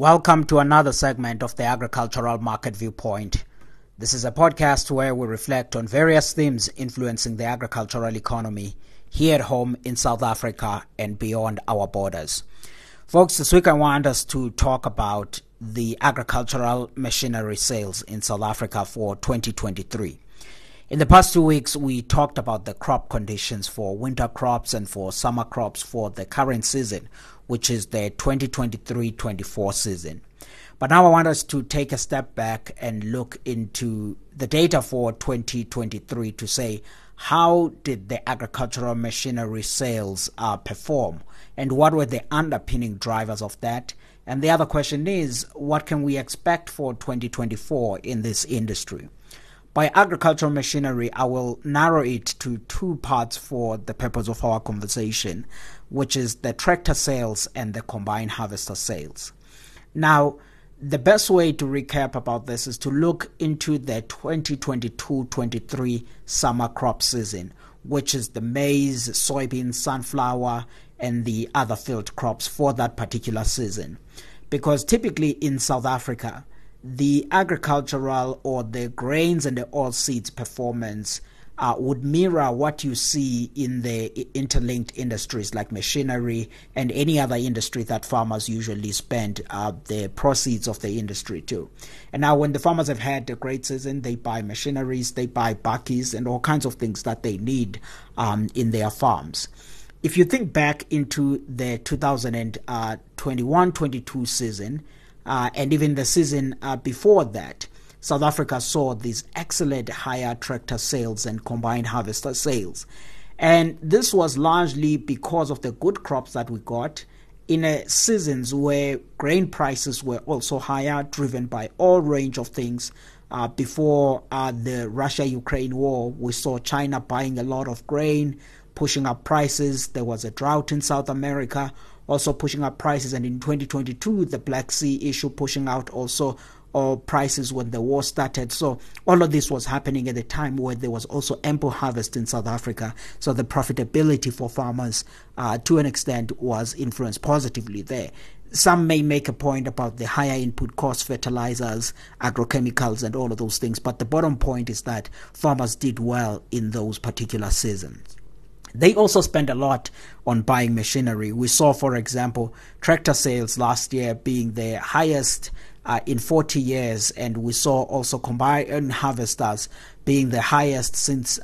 Welcome to another segment of the Agricultural Market Viewpoint. This is a podcast where we reflect on various themes influencing the agricultural economy here at home in South Africa and beyond our borders. Folks, this week I want us to talk about the agricultural machinery sales in South Africa for 2023. In the past 2 weeks, we talked about the crop conditions for winter crops and for summer crops for the current season, which is the 2023-24 season. But now I want us to take a step back and look into the data for 2023 to say, how did the agricultural machinery sales perform? And what were the underpinning drivers of that? And the other question is, what can we expect for 2024 in this industry? By agricultural machinery, I will narrow it to two parts for the purpose of our conversation, which is the tractor sales and the combine harvester sales. Now, the best way to recap about this is to look into the 2022-23 summer crop season, which is the maize, soybean, sunflower, and the other field crops for that particular season. Because typically in South Africa, the agricultural or the grains and the oilseeds performance would mirror what you see in the interlinked industries like machinery and any other industry that farmers usually spend the proceeds of the industry to. And now when the farmers have had a great season, they buy machineries, they buy bakkies and all kinds of things that they need in their farms. If you think back into the 2021-22 season, and even the season before that, South Africa saw these excellent higher tractor sales and combined harvester sales. And this was largely because of the good crops that we got in seasons where grain prices were also higher, driven by all range of things. Before the Russia-Ukraine war, we saw China buying a lot of grain, pushing up prices. There was a drought in South America, also pushing up prices, and in 2022 the Black Sea issue pushing out also prices when the war started. So all of this was happening at a time where there was also ample harvest in South Africa, so the profitability for farmers to an extent was influenced positively there. Some may make a point about the higher input costs, fertilizers, agrochemicals and all of those things, but the bottom point is that farmers did well in those particular seasons. They also spent a lot on buying machinery. We saw, for example, tractor sales last year being the highest in 40 years, and we saw also combine harvesters being the highest since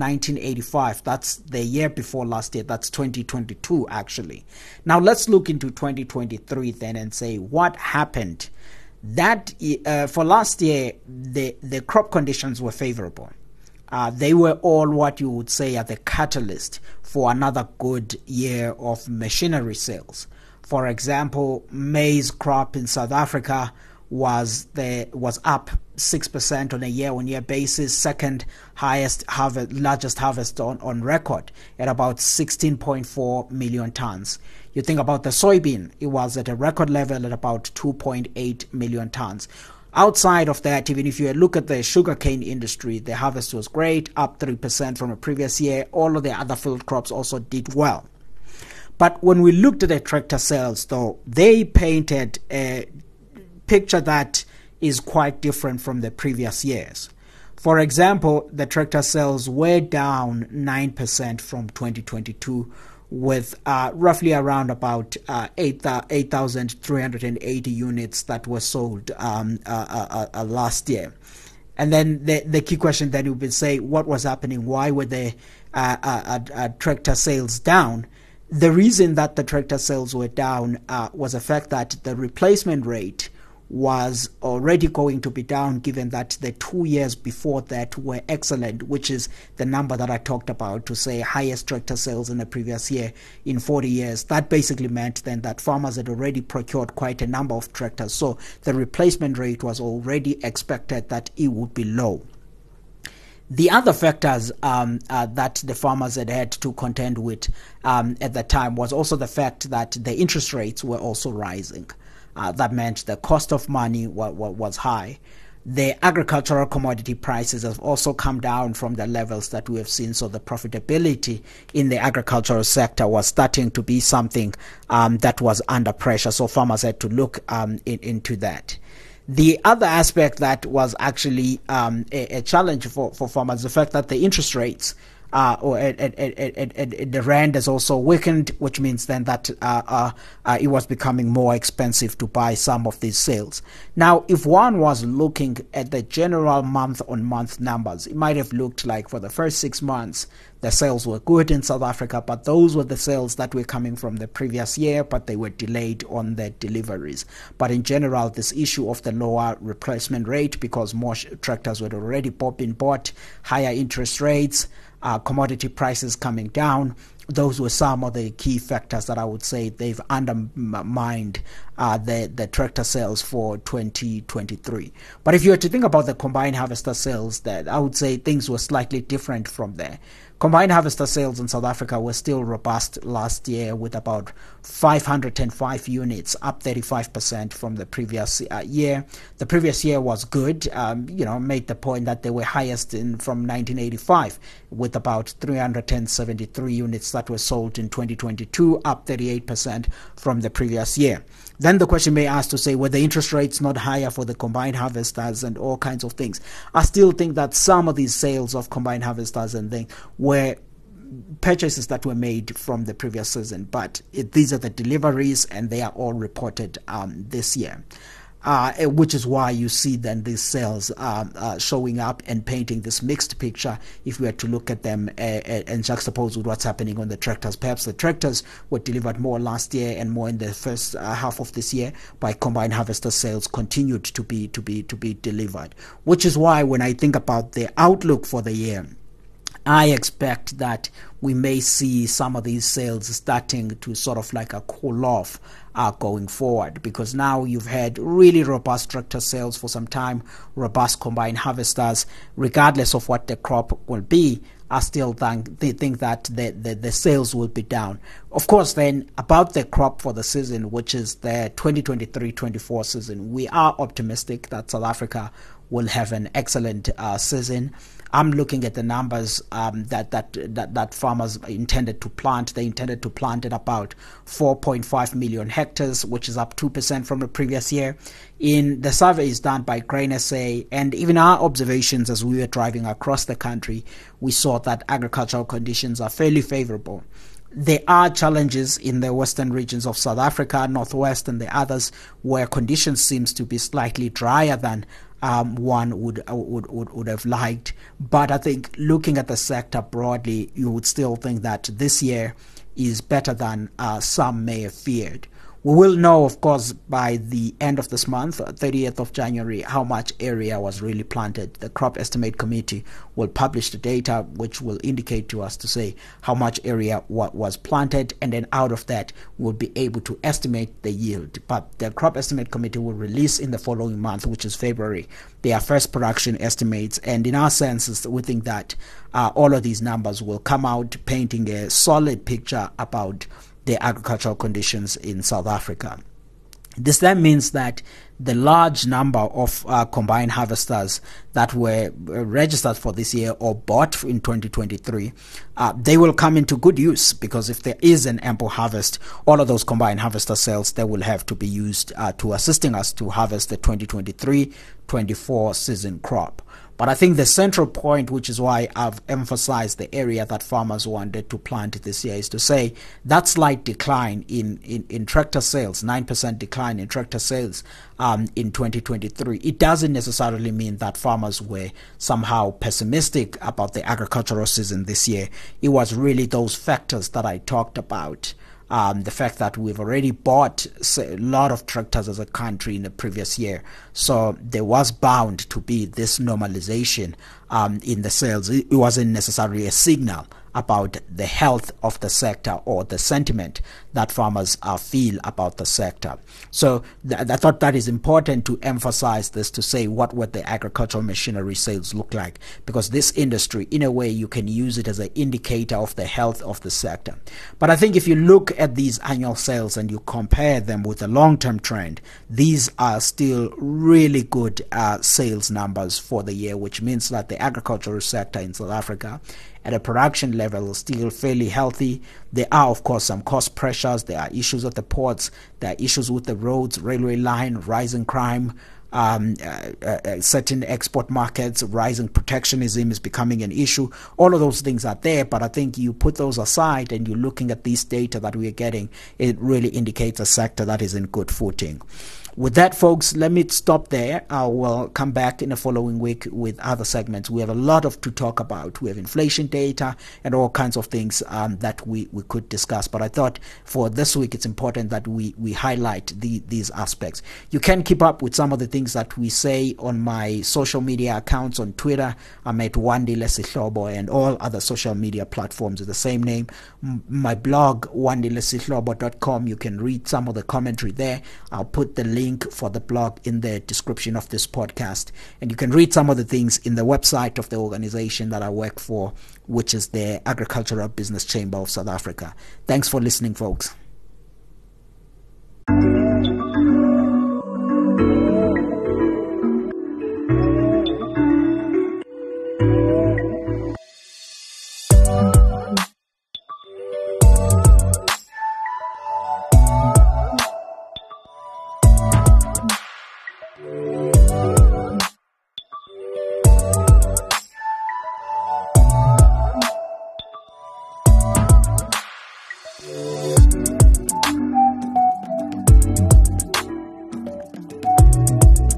1985. That's the year before last year. That's 2022, actually. Now, let's look into 2023 then and say what happened. That for last year, the crop conditions were favorable. They were all what you would say are the catalyst for another good year of machinery sales. For example, maize crop in South Africa was up 6% on a year-on-year basis, second highest harvest, largest harvest on record at about 16.4 million tons. You think about the soybean, it was at a record level at about 2.8 million tons. Outside of that, even if you look at the sugarcane industry, the harvest was great, up 3% from a previous year. All of the other field crops also did well. But when we looked at the tractor sales, though, they painted a picture that is quite different from the previous years. For example, the tractor sales were down 9% from 2022, with roughly around about 8,380 units that were sold last year. And then the key question then would be, say, what was happening? Why were the tractor sales down? The reason that the tractor sales were down was the fact that the replacement rate was already going to be down, given that the 2 years before that were excellent, which is the number that I talked about to say highest tractor sales in the previous year in 40 years. That basically meant then that farmers had already procured quite a number of tractors, so the replacement rate was already expected that it would be low. The other factors that the farmers had to contend with at the time was also the fact that the interest rates were also rising. That meant the cost of money was high. the agricultural commodity prices have also come down from the levels that we have seen. So the profitability in the agricultural sector was starting to be something that was under pressure. So farmers had to look into that. The other aspect that was actually a challenge for farmers, the fact that the interest rates the rand has also weakened, which means then that it was becoming more expensive to buy some of these sales. Now, if one was looking at the general month-on-month numbers, it might have looked like for the first 6 months, the sales were good in South Africa, but those were the sales that were coming from the previous year, but they were delayed on their deliveries. But in general, this issue of the lower replacement rate, because more tractors were already been bought, higher interest rates, commodity prices coming down, those were some of the key factors that I would say they've undermined the tractor sales for 2023. But if you were to think about the combined harvester sales, that I would say things were slightly different from there. Combined harvester sales in South Africa were still robust last year, with about 505 units, up 35% from the previous year. The previous year was good, made the point that they were highest from 1985, with about 373 units that were sold in 2022, up 38% from the previous year. Then the question may ask to say, were the interest rates not higher for the combined harvesters and all kinds of things? I still think that some of these sales of combined harvesters and things were purchases that were made from the previous season, but these are the deliveries and they are all reported this year. Which is why you see then these sales showing up and painting this mixed picture if we were to look at them and juxtapose with what's happening on the tractors. Perhaps the tractors were delivered more last year and more in the first half of this year, but combined harvester sales continued to be delivered. Which is why when I think about the outlook for the year, I expect that we may see some of these sales starting to sort of like a cool off going forward, because now you've had really robust tractor sales for some time, robust combined harvesters, regardless of what the crop will be. I still think that the sales will be down. Of course, then, about the crop for the season, which is the 2023-24 season, we are optimistic that South Africa will have an excellent season. I'm looking at the numbers that farmers intended to plant. They intended to plant at about 4.5 million hectares, which is up 2% from the previous year. In the surveys done by Grain SA and even our observations as we were driving across the country, we saw that agricultural conditions are fairly favorable. There are challenges in the western regions of South Africa, northwest and the others, where conditions seems to be slightly drier than one would have liked. But I think looking at the sector broadly, you would still think that this year is better than some may have feared. We will know, of course, by the end of this month, 30th of January, how much area was really planted. The Crop Estimate Committee will publish the data, which will indicate to us to say how much area was planted, and then out of that, we'll be able to estimate the yield. But the Crop Estimate Committee will release in the following month, which is February, their first production estimates. And in our senses, we think that all of these numbers will come out painting a solid picture about the agricultural conditions in South Africa. This then means that the large number of combined harvesters that were registered for this year or bought in 2023, they will come into good use, because if there is an ample harvest, all of those combined harvester sales, they will have to be used to assisting us to harvest the 2023-24 season crop. But I think the central point, which is why I've emphasized the area that farmers wanted to plant this year, is to say that slight decline in tractor sales, 9% decline in tractor sales in 2023, it doesn't necessarily mean that farmers were somehow pessimistic about the agricultural season this year. It was really those factors that I talked about. The fact that we've already bought a lot of tractors as a country in the previous year. So there was bound to be this normalization in the sales. It wasn't necessarily a signal about the health of the sector or the sentiment that farmers feel about the sector. So I thought that is important to emphasize this, to say what would the agricultural machinery sales look like, because this industry, in a way, you can use it as an indicator of the health of the sector. But I think if you look at these annual sales and you compare them with the long-term trend, these are still really good sales numbers for the year, which means that the agricultural sector in South Africa at a production level is still fairly healthy. There are, of course, some cost pressures. There are issues at the ports. There are issues with the roads, railway line, rising crime, certain export markets, rising protectionism is becoming an issue. All of those things are there, but I think you put those aside and you're looking at this data that we're getting, it really indicates a sector that is in good footing. With that, folks, let me stop there. I will come back in the following week with other segments. We have a lot to talk about. We have inflation data and all kinds of things that we could discuss. But I thought for this week, it's important that we highlight these aspects. You can keep up with some of the things that we say on my social media accounts. On Twitter, I'm at Wandile Sihlobo, and all other social media platforms are the same name. My blog, wandilesihlobo.com, you can read some of the commentary there. I'll put the link for the blog in the description of this podcast, and you can read some of the things in the website of the organization that I work for, which is the Agricultural Business Chamber of South Africa. Thanks for listening, folks.